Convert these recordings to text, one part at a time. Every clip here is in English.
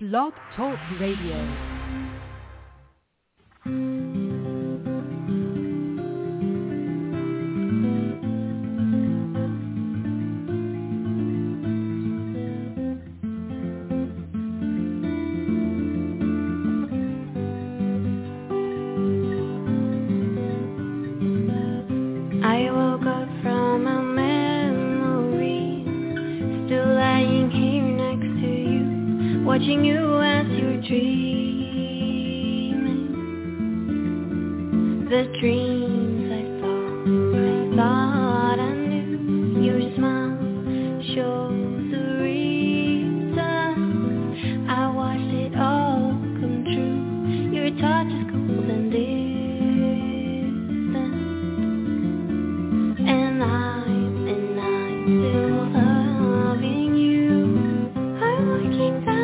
Blog Talk Radio. Watching you as you're dreaming, the dreams I thought I knew. Your smile shows the reason. I watched it all come true. Your touch is cold and distant, and I'm still loving you. I'm looking down.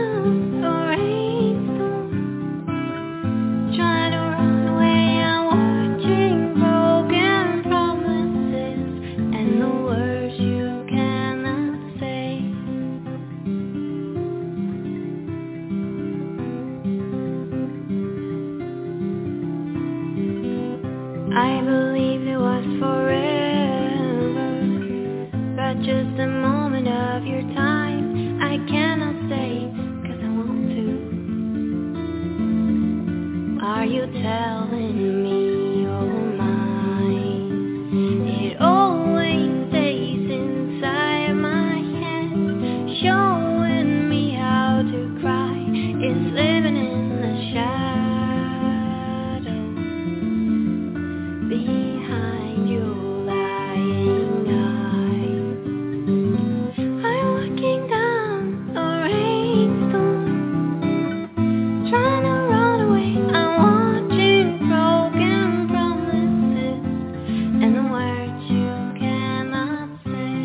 I believe it was forever, but just a moment of your time. I cannot stay, 'cause I want to. Are you telling me you're mine? It always stays inside my head, showing me how to cry. It's living in the shadow. Behind your lying eyes, I'm looking down a rainstorm, trying to run away. I'm watching broken promises and the words you cannot say.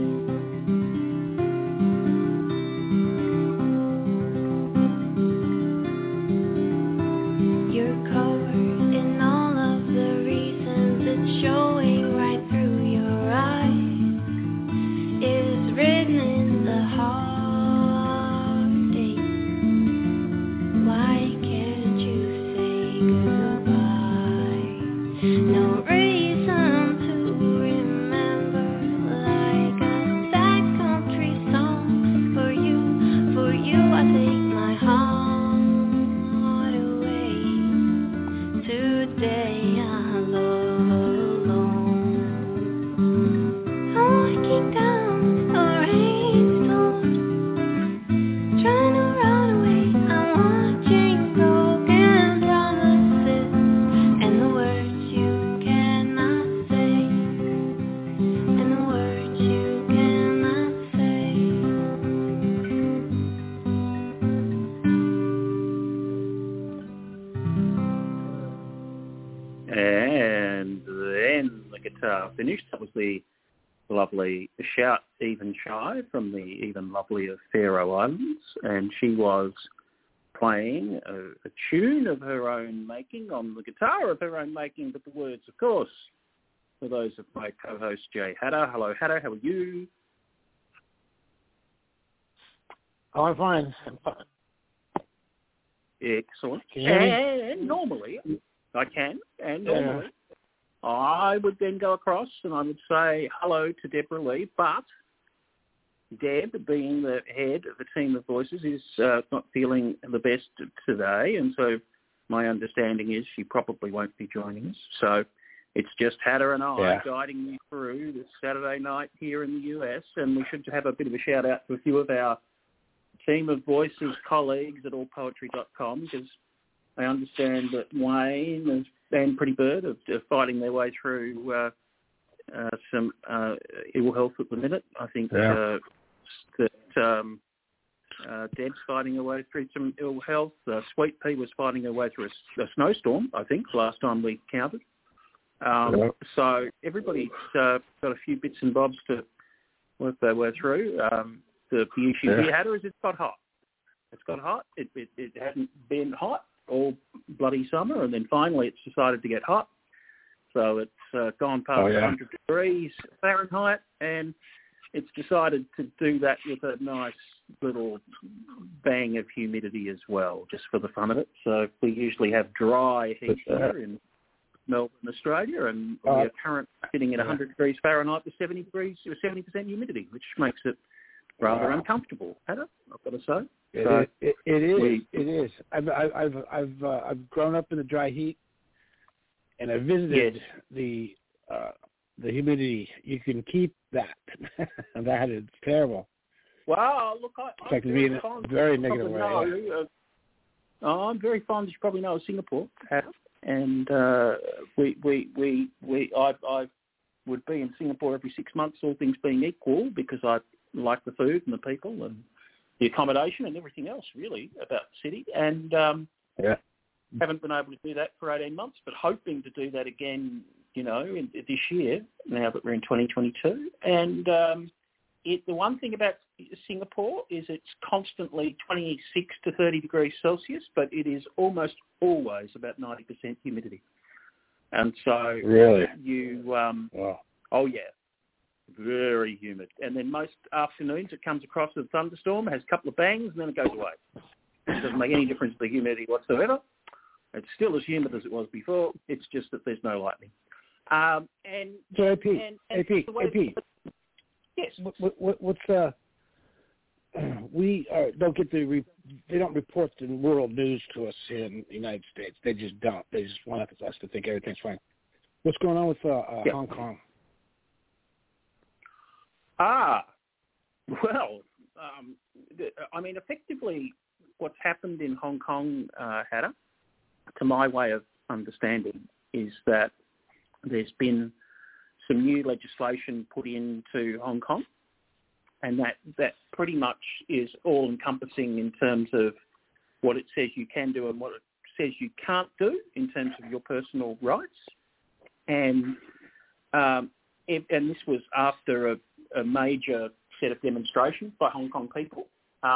You're covered in all of the showing right through your eyes is written in the heartache. Why can't you say goodbye? No reason to remember, like a sad country song. For you I take my heart away. Today I love alone. I'm looking down a rainstorm, trying to run away. I'm watching broken promises and the words you cannot say, and the words you cannot say. And then the guitar finished. That was the lovely Shout Even Shy from the even lovelier Faroe Islands, and she was playing a tune of her own making on the guitar of her own making, but the words, of course, for those of my co-host Jay Hatter. Hello, Hatter. How are you? Oh, I'm fine. Excellent. Can you hear me? And normally, I can, and normally I would then go across and I would say hello to Deborah Lee, but Deb, being the head of the team of voices, is not feeling the best today, and so my understanding is she probably won't be joining us. So it's just Hatter and I guiding you through this Saturday night here in the US, and we should have a bit of a shout-out to a few of our team of voices colleagues at allpoetry.com, because I understand that Wayne and Pretty Bird are fighting their way through some ill health at the minute. I think that Deb's fighting her way through some ill health. Sweet Pea was fighting her way through a snowstorm, I think, last time we counted. So everybody's got a few bits and bobs to work their way through. The issue here, Hatter, is it's got hot. It's got hot. It hadn't been hot all bloody summer, and then finally it's decided to get hot. So it's gone past 100 degrees Fahrenheit, and it's decided to do that with a nice little bang of humidity as well, just for the fun of it. So we usually have dry heat here in Melbourne, Australia, and we're currently sitting at 100 degrees Fahrenheit with 70% humidity, which makes it rather uncomfortable. I've got to say. It is. I've grown up in the dry heat, and I visited the humidity. You can keep that. That is terrible. Well, look, I'm very fond. Very negative way. I'm very fond, as you probably know, of Singapore, and I would be in Singapore every 6 months, all things being equal, because I like the food and the people and the accommodation and everything else, really, about the city. And haven't been able to do that for 18 months, but hoping to do that again, this year, now that we're in 2022. And the one thing about Singapore is it's constantly 26 to 30 degrees Celsius, but it is almost always about 90% humidity. And so really, oh yeah, very humid. And then most afternoons it comes across with a thunderstorm, has a couple of bangs, and then it goes away. It doesn't make any difference to the humidity whatsoever. It's still as humid as it was before. It's just that there's no lightning. So AP, yes. What's we don't get they don't report the world news to us here in the United States. They just don't. They just want us to think everything's fine. What's going on with Hong Kong? Well, effectively, what's happened in Hong Kong, Hatter, to my way of understanding, is that there's been some new legislation put into Hong Kong, and that pretty much is all-encompassing in terms of what it says you can do and what it says you can't do in terms of your personal rights. And this was after a major set of demonstrations by Hong Kong people.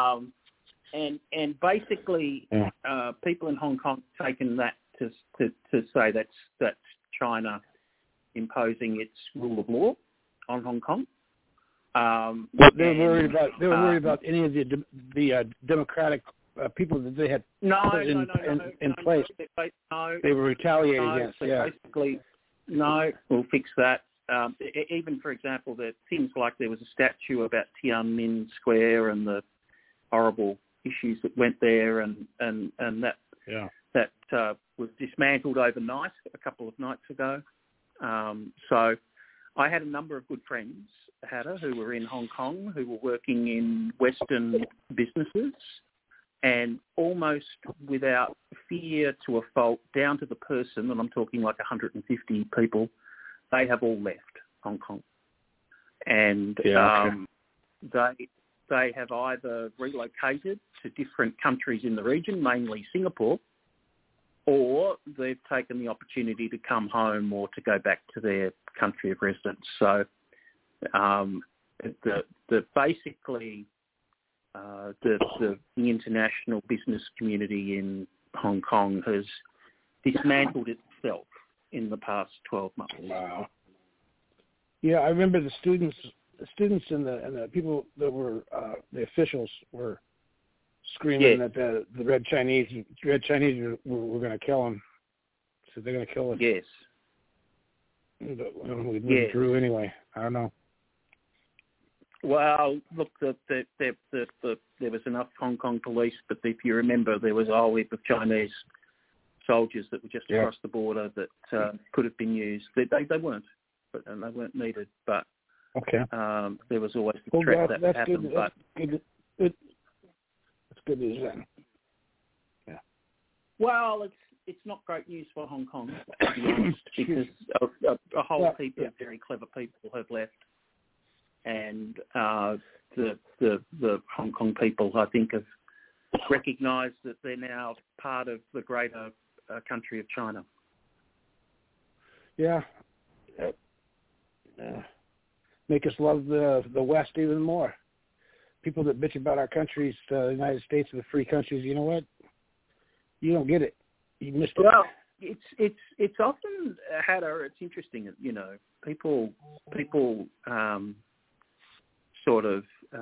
And basically, people in Hong Kong have taken that to say that's China imposing its rule of law on Hong Kong. But they were worried about any of the democratic people that they had in place. They were retaliating against. Basically, no, we'll fix that. Even, for example, there things like there was a statue about Tiananmen Square and the horrible issues that went there, and that was dismantled overnight a couple of nights ago. So I had a number of good friends, Hatter, who were in Hong Kong, who were working in Western businesses, and almost without fear to a fault, down to the person, and I'm talking like 150 people, they have all left Hong Kong. And they have either relocated to different countries in the region, mainly Singapore, or they've taken the opportunity to come home or to go back to their country of residence. So basically the international business community in Hong Kong has dismantled itself in the past 12 months. Wow. Yeah, I remember the students and the people that were the officials were screaming that the Red Chinese were going to kill them. So they're going to kill us. Yes. But we withdrew anyway. I don't know. Well, look, there was enough Hong Kong police, but if you remember, there was a whole heap of Chinese soldiers that were just across the border that could have been used. They weren't, and they weren't needed. But there was always the threat that would happen. That's good news then. Yeah. Well, it's not great news for Hong Kong, to be honest, because a whole heap of very clever people have left, and the Hong Kong people, I think, have recognised that they're now part of the greater country of China. Yeah. Make us love the West even more. People that bitch about our countries, the United States and the free countries, you know what? You don't get it. You missed it. Well, it's often, Hatter, it's interesting, people sort of,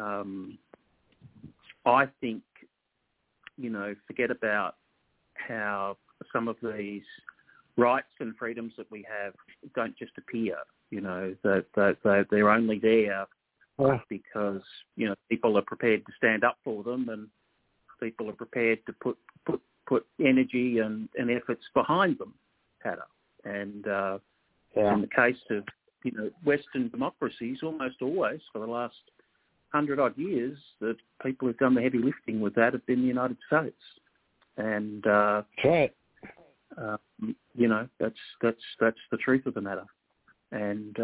I think, forget about how some of these rights and freedoms that we have don't just appear. That they're only there because people are prepared to stand up for them, and people are prepared to put energy and efforts behind them, Hatter. And in the case of Western democracies, almost always for the last 100-odd years, the people who've done the heavy lifting with that have been the United States. And that's right. That's the truth of the matter. And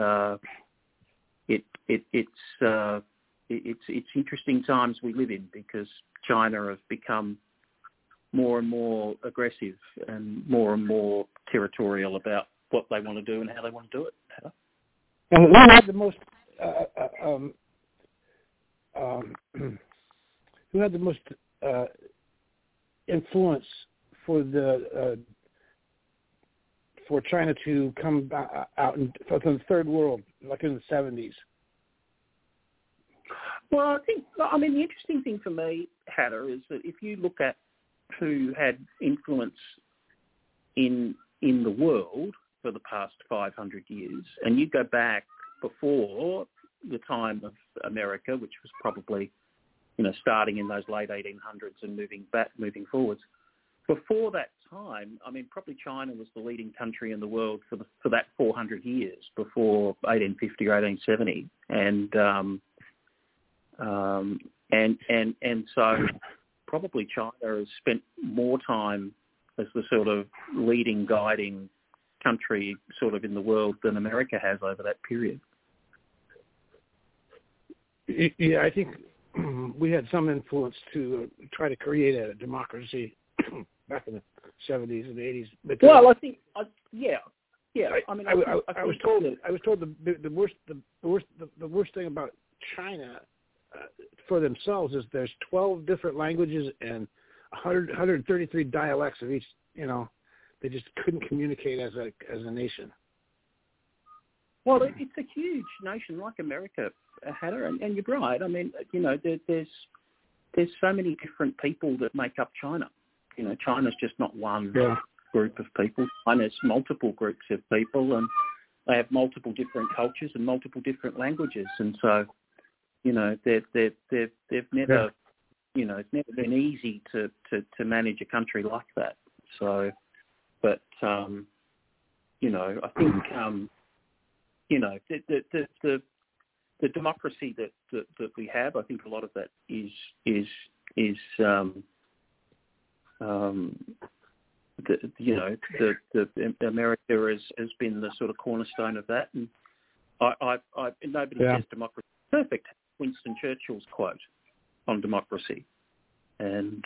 it's interesting times we live in, because China have become more and more aggressive and more territorial about what they want to do and how they want to do it. And who had the most influence for China to come out from the third world, like in the 70s? Well, the interesting thing for me, Hatter, is that if you look at who had influence in the world for the past 500 years, and you go back before the time of America, which was probably, starting in those late 1800s and moving forwards. Before that time, probably China was the leading country in the world for that 400 years before 1850 or 1870, and so probably China has spent more time as the sort of leading, guiding country sort of in the world than America has over that period. Yeah, I think we had some influence to try to create a democracy back in the 70s and 80s. But, well, I think, yeah. I was told the worst thing about China for themselves is there's 12 different languages and 133 dialects of each. They just couldn't communicate as a nation. Well, it's a huge nation like America, Hatter, and you're right. There's so many different people that make up China. China's just not one group of people. China's multiple groups of people, and they have multiple different cultures and multiple different languages. And so, they've never, it's never been easy to manage a country like that. So, but I think the democracy that we have, I think a lot of that is America has been the sort of cornerstone of that, and nobody says democracy is perfect. Winston Churchill's quote on democracy, and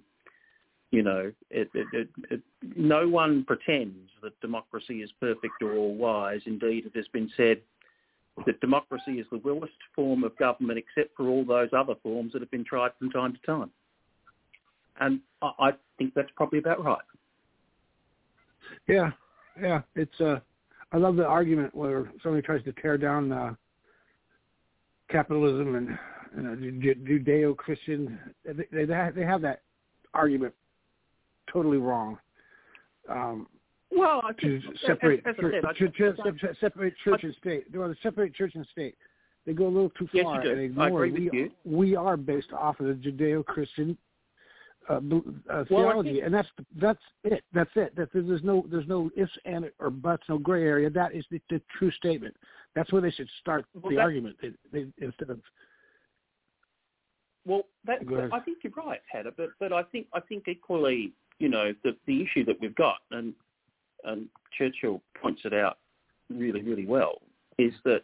no one pretends that democracy is perfect or all wise. Indeed, it has been said that democracy is the willest form of government, except for all those other forms that have been tried from time to time. And I think that's probably about right. Yeah. It's I love the argument where somebody tries to tear down capitalism and Judeo-Christian. They have that argument totally wrong. Well, I think separate church and state. They want to separate church and state. They go a little too far. Yes, you do. I agree with you. We are based off of the Judeo-Christian theology, and that's it. That's it. There's no ifs and or buts, no gray area. That is the true statement. That's where they should start the argument. They instead of. Well, I think you're right, Hatter. But I think equally, the issue that we've got, and Churchill points it out really, really well, is that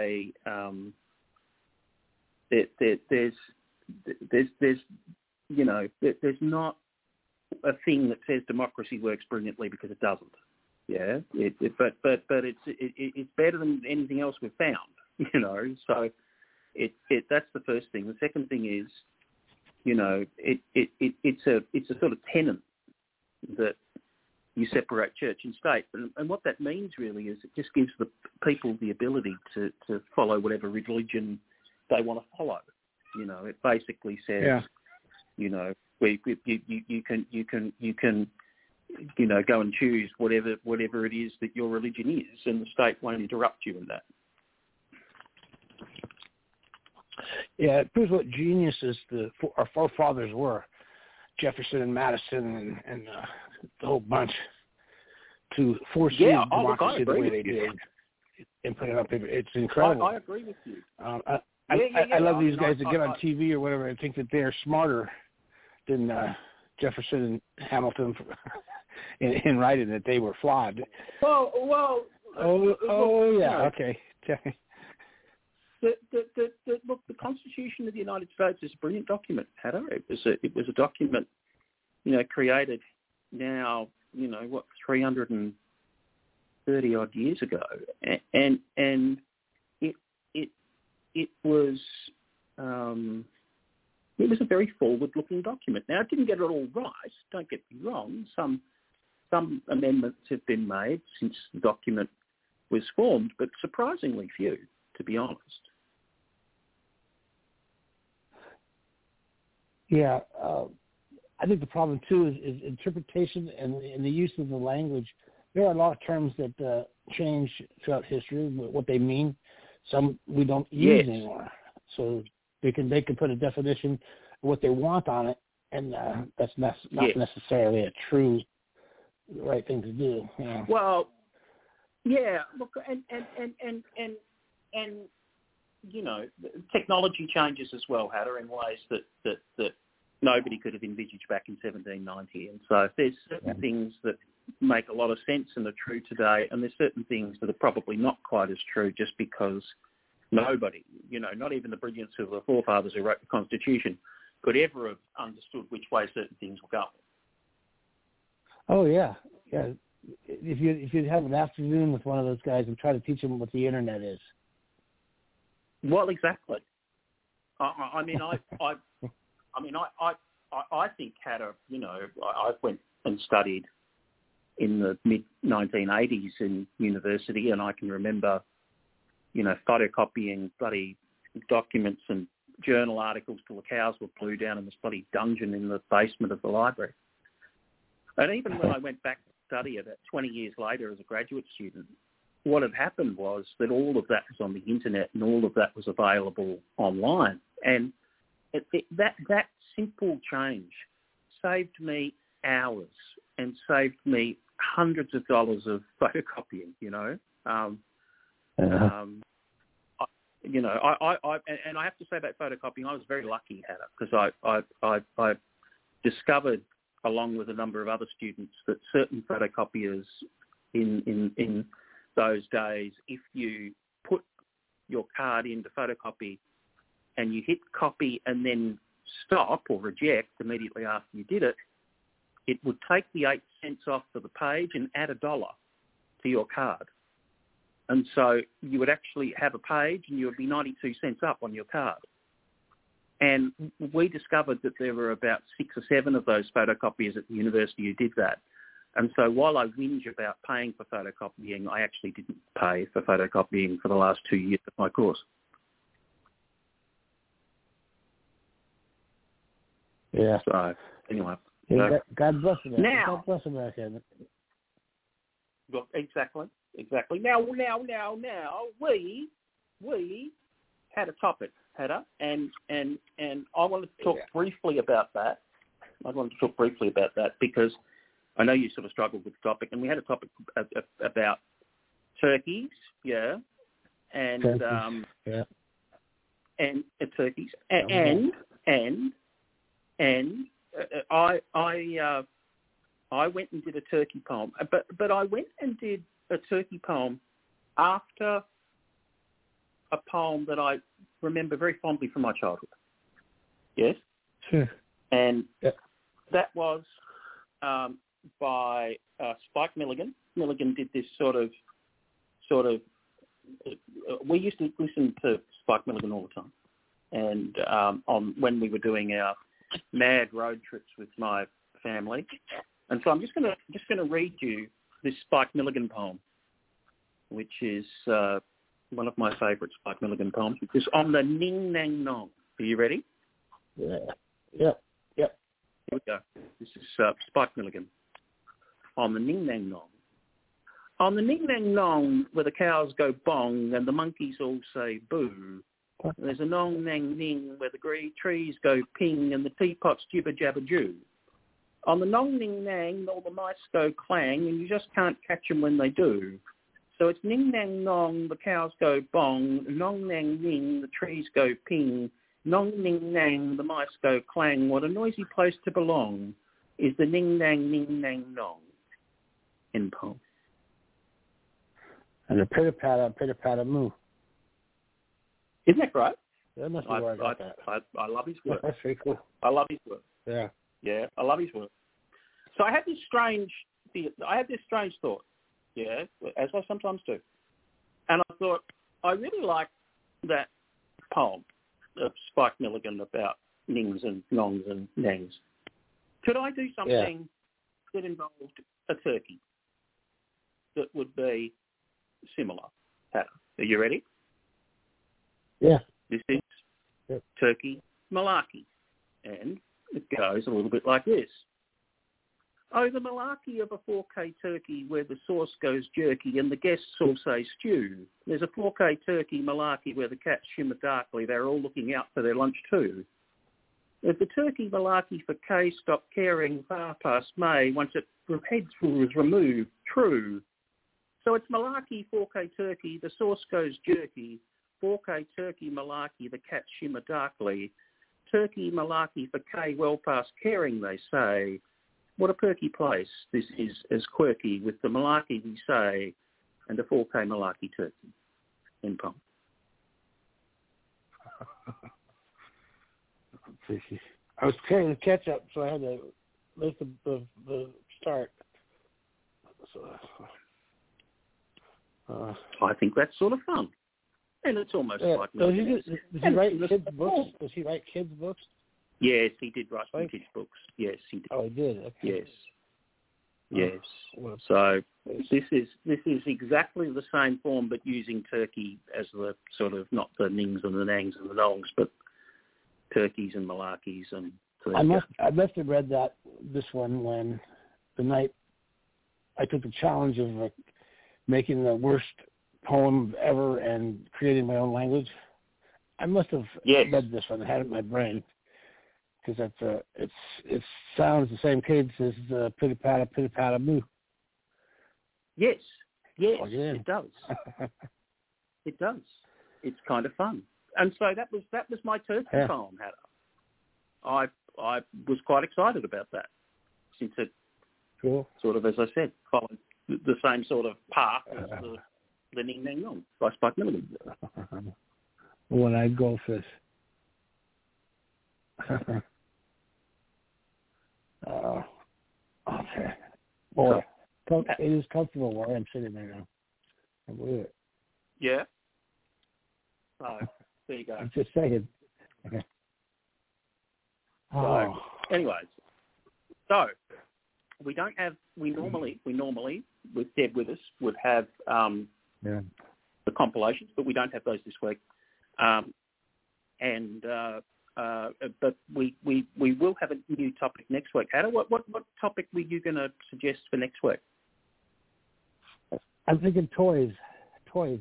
there's not a thing that says democracy works brilliantly, because it doesn't. Yeah, but it's better than anything else we've found. So that's the first thing. The second thing is, it's a sort of tenet that you separate church and state, and what that means really is it just gives the people the ability to follow whatever religion they want to follow. You know, it basically says, you know, you can you know, go and choose whatever it is that your religion is, and the state won't interrupt you in that. Yeah, it proves what geniuses our forefathers were, Jefferson and Madison and the whole bunch, to foresee democracy the way they did and put it on paper. It's incredible. I agree with you. I love these guys that get on TV or whatever and think that they're smarter than Jefferson and Hamilton in writing that they were flawed. Well. Okay. Look, the Constitution of the United States is a brilliant document, Hatter. It was a document, you know, created now, you know, 330 odd years ago, and it was a very forward-looking document. Now, it didn't get it all right. Don't get me wrong. Some amendments have been made since the document was formed, but surprisingly few, to be honest. Yeah, I think the problem too is interpretation and the use of the language. There are a lot of terms that change throughout history, what they mean. Some we don't use anymore, so they can put a definition of what they want on it, and that's not necessarily a true right thing to do. Yeah. Well, yeah. Look, and you know, technology changes as well, Hatter, in ways that nobody could have envisaged back in 1790. And so there's certain things that make a lot of sense and are true today, and there's certain things that are probably not quite as true just because nobody, you know, not even the brilliance of the forefathers who wrote the Constitution, could ever have understood which way certain things were going. Oh, yeah. If you have an afternoon with one of those guys and try to teach them what the Internet is. Well, exactly. I think, Hatter, you know, I went and studied in the mid-1980s in university, and I can remember, you know, photocopying bloody documents and journal articles till the cows were blue down in this bloody dungeon in the basement of the library. And even when I went back to study about 20 years later as a graduate student, what had happened was that all of that was on the internet and all of that was available online. And that simple change saved me hours and saved me hundreds of dollars of photocopying, you know. You know, I have to say about photocopying, I was very lucky, Hatter, because I discovered, along with a number of other students, that certain photocopiers in those days, if you put your card into photocopy and you hit copy and then stop or reject immediately after you did it, it would take the 8 cents off of the page and add $1 to your card. And so you would actually have a page and you would be 92 cents up on your card. And we discovered that there were about 6 or 7 of those photocopiers at the university who did that. And so while I whinge about paying for photocopying, I actually didn't pay for photocopying for the last 2 years of my course. Yeah. So, anyway. Yeah, God bless America. Now, God bless America. Well, exactly. Now, we had a topic, Hatter, and I wanted to talk briefly about that. Because I know you sort of struggled with the topic, and we had a topic about turkeys, and turkeys, and I went and did a turkey poem, but I went and did a turkey poem after a poem that I remember very fondly from my childhood. Yes? Sure. And that was by Spike Milligan. Milligan did this sort of. We used to listen to Spike Milligan all the time, and on when we were doing our mad road trips with my family. And so I'm just gonna read you this Spike Milligan poem, which is one of my favourite Spike Milligan poems, which is On the Ning Nang Nong. Are you ready? Yeah. Yep. Here we go. This is Spike Milligan. On the Ning Nang Nong. On the Ning Nang Nong, where the cows go bong and the monkeys all say boo. There's a nong nang ning where the trees go ping and the teapots jibber jabber joo. On the nong ning nang, all the mice go clang and you just can't catch them when they do. So it's ning nang nong, the cows go bong, nong nang ning, the trees go ping, nong ning nang, the mice go clang. What a noisy place to belong is the ning nang nong. End poem. And the pitter-patter moo. Isn't that great? That must be where I got that. I love his work. That's very cool. I love his work. Yeah. Yeah, I love his work. So I had this strange thought, yeah, as I sometimes do. And I thought, I really like that poem of Spike Milligan about nings and nongs and nangs. Could I do something that involved a turkey that would be similar pattern? Are you ready? Yeah. This is turkey malarkey, and it goes a little bit like this. Oh, the malarkey of a 4K turkey where the sauce goes jerky and the guests all say stew. There's a 4K turkey malarkey where the cats shimmer darkly. They're all looking out for their lunch too. If the turkey malarkey for K stopped caring far past May once its head was removed, true. So it's malarkey, 4K turkey, the sauce goes jerky. 4K turkey malarkey, the cats shimmer darkly. Turkey malarkey for K, well past caring, they say. What a perky place this is as quirky with the malarkey we say and the 4K malarkey turkey. End poem. I was carrying the catch up, so I had to miss the start. So, I think that's sort of fun. And it's almost like... Does he write kids' books? Does he write kids' books? Yes, he did write some kids' books. Yes, he did. Oh, he did? Okay. Yes. Yes. So this is exactly the same form, but using turkey as the sort of, not the nings and the nangs and the nongs, but turkeys and malarkeys. And so I must have read this one when the night I took the challenge of making the worst poem ever and creating my own language. I must have read this one. I had it in my brain because it sounds the same cadence as pitter-patter, moo. Yes, Oh, yeah. It does. It does. It's kind of fun. And so that was my turkey poem, Hatter. I was quite excited about that since it sort of, as I said, followed the same sort of path as the Ning Nang Nong by Spike Milligan. One-eyed goldfish. Okay. Boy, it is comfortable where I'm sitting right now. I believe it. Yeah. So, there you go. I'm just saying. Okay. So, anyways, we normally, with Deb with us, would have the compilations, but we don't have those this week. But we will have a new topic next week. Ada, what topic were you going to suggest for next week? I'm thinking toys. Toys.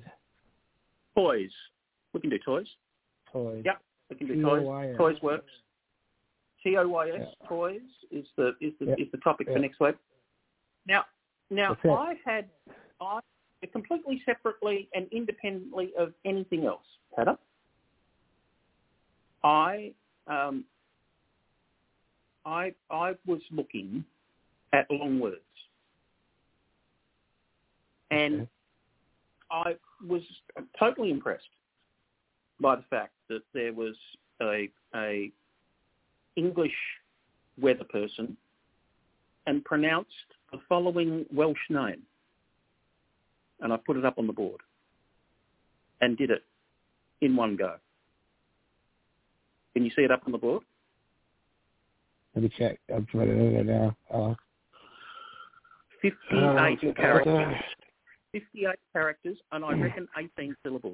We can do toys. Toys. Yep, we can do toys. Toys works. TOYS. Toys is the topic for next week. Now I completely separately and independently of anything else, Ada, I was looking at long words, and I was totally impressed by the fact that there was a English weather person and pronounced the following Welsh name, and I put it up on the board and did it in one go. Can you see it up on the board? Let me check. I'm trying to do it now. 58 characters. 58 characters, and I reckon 18 syllables.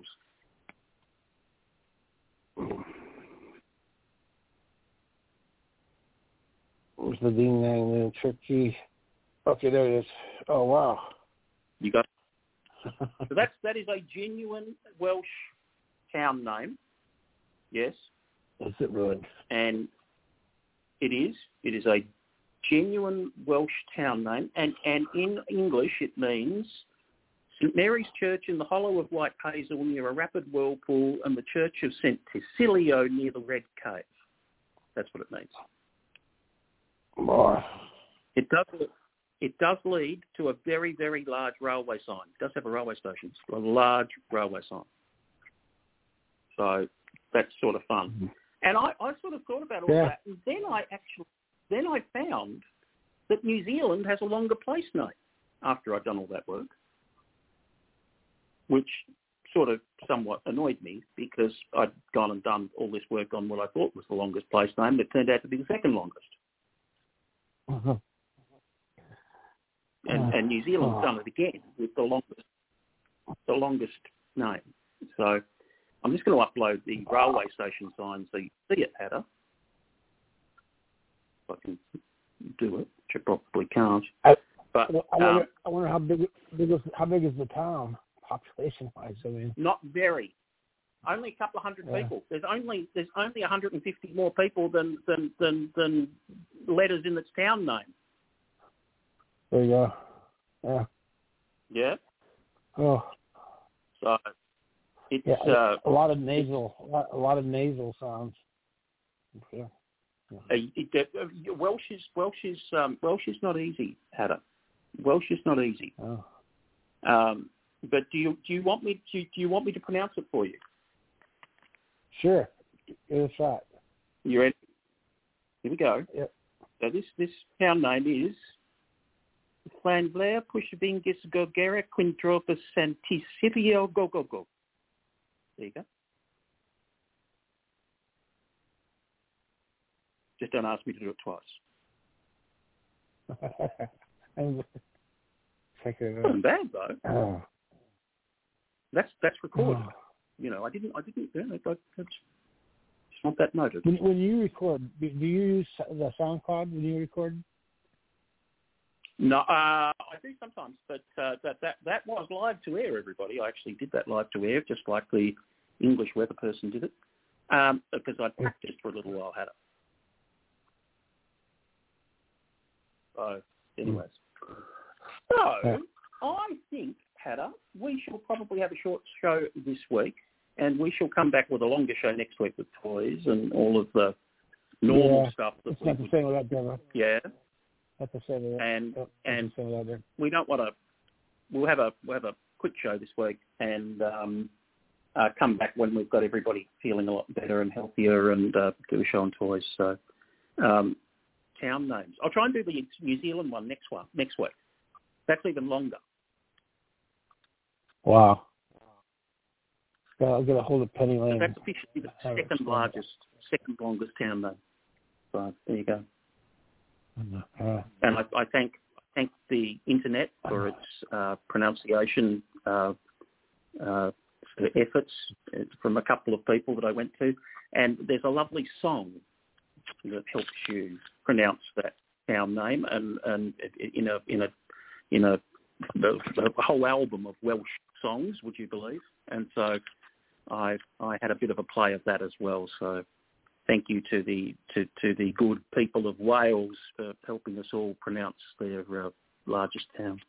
What's the ding dang in Turkey? Okay, there it is. Oh wow! You got it? So that is a genuine Welsh town name. Yes. Is it really? And it is. It is a genuine Welsh town name, and in English it means St Mary's Church in the hollow of White Hazel near a rapid whirlpool, and the Church of St Cecilio near the Red Cave. That's what it means. Boy. It does lead to a very, very large railway sign. It does have a railway station. It's got a large railway sign. So that's sort of fun. Mm-hmm. And I sort of thought about all that, and then I found that New Zealand has a longer place name after I'd done all that work, which sort of somewhat annoyed me because I'd gone and done all this work on what I thought was the longest place name that turned out to be the second longest. Uh-huh. And New Zealand's done it again with the longest name. So I'm just going to upload the railway station sign so you see it, Hatter. If I can do it, which I probably can't. But I wonder how big is the town population-wise? I mean, not very. Only a couple of hundred people. There's only 150 more people than letters in its town name. There you go. Yeah. Yeah. Oh. So it's a lot of nasal sounds. Yeah. Welsh is not easy, Hatter. Welsh is not easy. Oh. But do you want me to pronounce it for you? Sure. Give it a shot. You ready? Here we go. Yep. So this town name is Llanflair Pushbingis Gogera Quintropus Santisipio Go. There you go. Just don't ask me to do it twice. Wasn't bad though. Oh. That's recorded. Oh. You know, I didn't. I just want that noted. When you record, do you use the SoundCloud when you record? No, I do sometimes, but that was live to air. Everybody, I actually did that live to air, just like the English weather person did it, because I practiced for a little while. Had it. So, anyways, so I think, Hatter, we shall probably have a short show this week, and we shall come back with a longer show next week with toys and all of the normal stuff. That's not the same without Deborah. Yeah. That's the same. And we don't want to. We'll have a quick show this week, and come back when we've got everybody feeling a lot better and healthier, and do a show on toys. So, town names. I'll try and do the New Zealand one next week. That's even longer. Wow. I'll get a hold of Penny Lane. So that's officially the second longest town name. So there you go. And I thank the internet for its pronunciation efforts from a couple of people that I went to, and there's a lovely song that helps you pronounce that town name, and in a whole album of Welsh songs, would you believe? And so I had a bit of a play of that as well. So thank you to the good people of Wales for helping us all pronounce their largest town.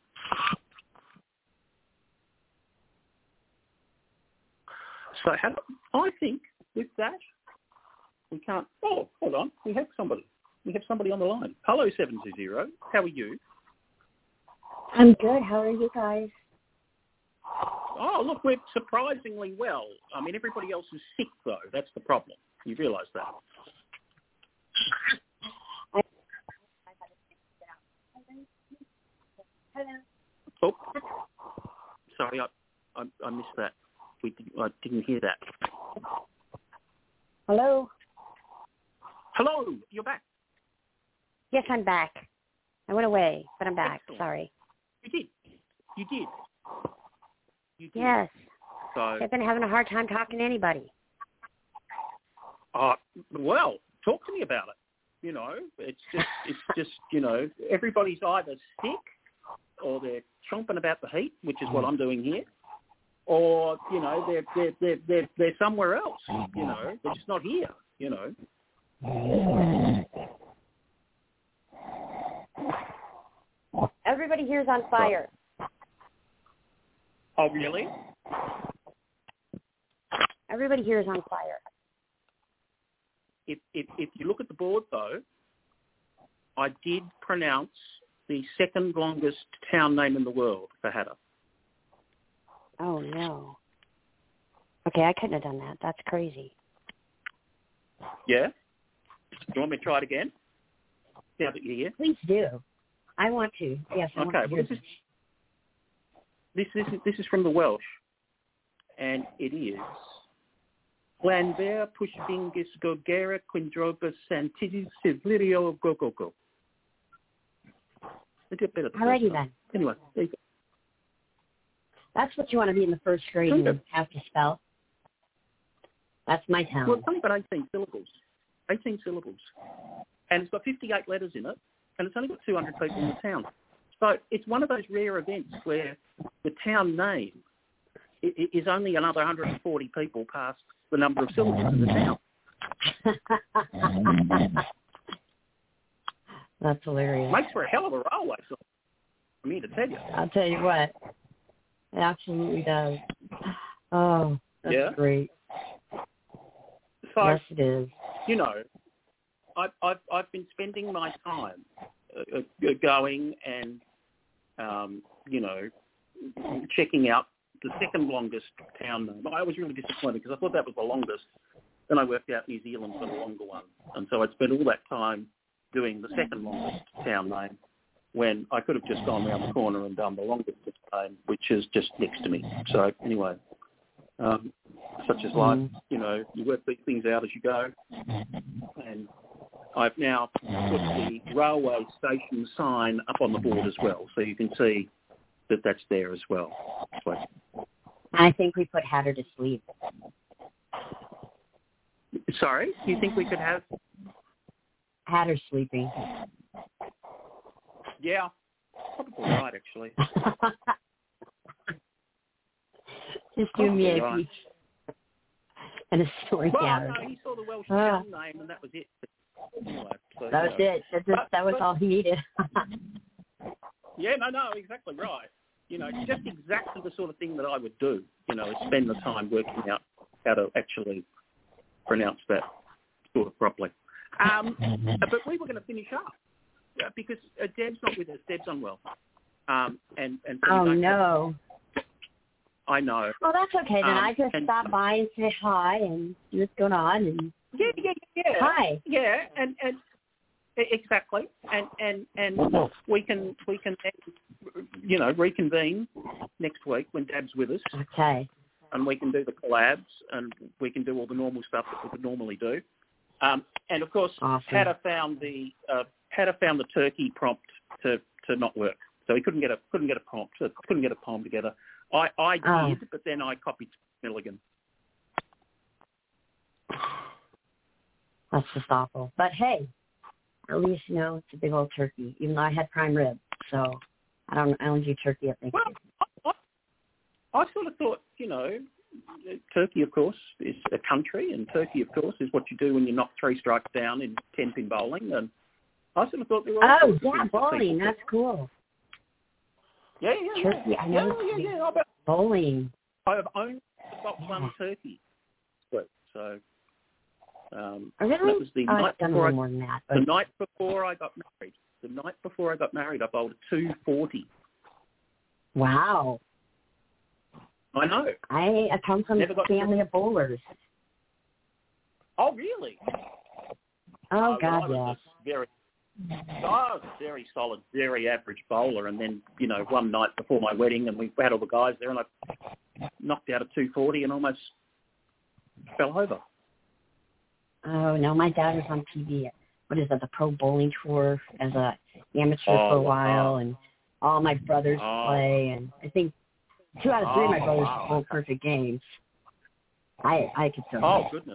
So I think with that we can't. Oh, hold on. We have somebody. We have somebody on the line. Hello, 720. How are you? I'm good. How are you guys? Oh, look, we're surprisingly well. I mean, everybody else is sick, though. That's the problem. You realise that? Oh, sorry, I missed that. I didn't hear that. Hello? Hello, you're back. Yes, I'm back. I went away, but I'm back. Excellent. Sorry. You did. You did. Yes. So, I've been having a hard time talking to anybody. well, talk to me about it. You know, it's just, you know, everybody's either sick or they're chomping about the heat, which is what I'm doing here, or, you know, they're somewhere else. You know, they're just not here. You know. Everybody here's on fire. Oh, really? Everybody here is on fire. If you look at the board, though, I did pronounce the second longest town name in the world for Hatta. Oh, no. Okay, I couldn't have done that. That's crazy. Yeah? Do you want me to try it again? Now that you're here? Please do. I want to. Yes, I want Okay, to well, hear this is from the Welsh, and it is Llanfair Pushbingus Gogera Quindroba Santisis Sivlirio Gogogo. Alrighty then. Anyway, there you go. That's what you want to be in the first grade and have to spell. That's my town. Well, it's only got 18 syllables. 18 syllables. And it's got 58 letters in it, and it's only got 200 people in the town. So it's one of those rare events where the town name is only another 140 people past the number of syllables in the town. That's hilarious. Makes for a hell of a railway system, I mean, to tell you. I'll tell you what. It absolutely does. Oh, that's great. So, yes, it is. You know, I've been spending my time going and, you know, checking out the second longest town name. I was really disappointed because I thought that was the longest. Then I worked out New Zealand's got a longer one. And so I'd spent all that time doing the second longest town name when I could have just gone around the corner and done the longest name, which is just next to me. So anyway, such as life, you know, you work these things out as you go. And I've now put the railway station sign up on the board as well, so you can see that that's there as well. So, I think we put Hatter to sleep. Sorry? Do you think we could have... Hatter sleeping. Yeah, probably right, actually. Just do me a right. and a story gathered. No, he saw the Welsh town name and that was it. Anyway, so, that was it. That was all he needed. Yeah, no, exactly right. You know, just exactly the sort of thing that I would do, you know, is spend the time working out how to actually pronounce that sort of properly. But we were going to finish up because Deb's not with us. Deb's unwell. And so oh, no. I know. Well, that's okay. Then I just stop by and say hi and see what's going on. And yeah. Hi. Yeah, and exactly. And we can you know, reconvene next week when Dab's with us. Okay. And we can do the collabs and we can do all the normal stuff that we would normally do. And of course, awesome. Hatter found the turkey prompt to not work, so he couldn't get a prompt, couldn't get a poem together. I did, but then I copied Milligan. That's just awful. But hey, at least you know it's a big old turkey. Even though I had prime rib, so I don't do turkey at Thanksgiving. Well, I sort of thought, you know, Turkey, of course, is a country, and Turkey, of course, is what you do when you knock 3 strikes down in 10-pin bowling. And I sort of thought they were. Oh, yeah, bowling. That's cool. Yeah. Turkey, I know. Yeah. Bowling. I have only got one turkey. So. Really? That was the night before. More than that, the night before I got married. The night before I got married, I bowled a 240. Wow. I know. I come from a family of bowlers. Oh, really? Oh, God, yes. I was a very solid, very average bowler, and then, you know, one night before my wedding, and we had all the guys there, and I knocked out a 240 and almost fell over. Oh, no, my dad was on TV. What is that, the Pro Bowling Tour as a amateur for a while, and all my brothers play, and I think 2 out of 3 of my brothers won perfect games. I could still. Oh, goodness.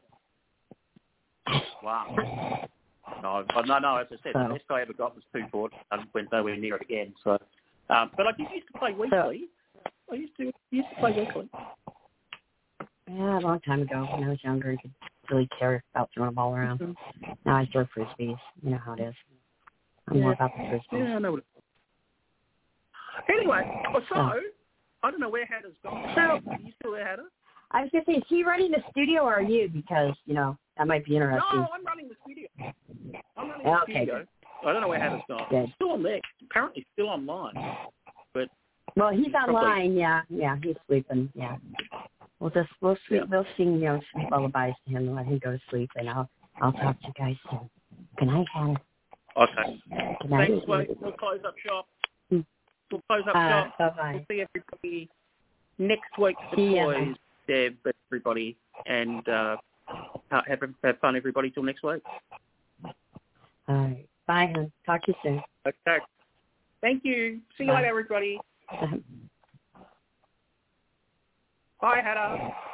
Wow. No, as I said, the best I ever got was 240. I went nowhere near it again. So, but I did used to play weekly. I used to play weekly. Yeah, a long time ago when I was younger and could really care about throwing a ball around. Mm-hmm. Now I throw frisbees. You know how it is. I'm more about the frisbees. Yeah, I know what it is. Anyway, so I don't know where Hattah's gone. So, are you still there, Hattah? I was going to say, is he running the studio or are you? Because, that might be interesting. No, I'm running the studio. The studio. Good. I don't know where Hattah's gone. Good. He's still on there. Apparently still online. But well, he's online, yeah. Yeah, he's sleeping, yeah. We'll sing, sweet lullabies to him and let him go to sleep, and I'll talk to you guys soon. Good night, Hattah. Okay. Good night. Thanks, mate. We'll close up shop. We'll close up shop. Bye-bye. We'll see everybody next week for the boys, Deb, everybody, and have fun, everybody, till next week. All right. Bye, hon. Talk to you soon. Okay. Thank you. See you later, everybody. Bye, Hattah.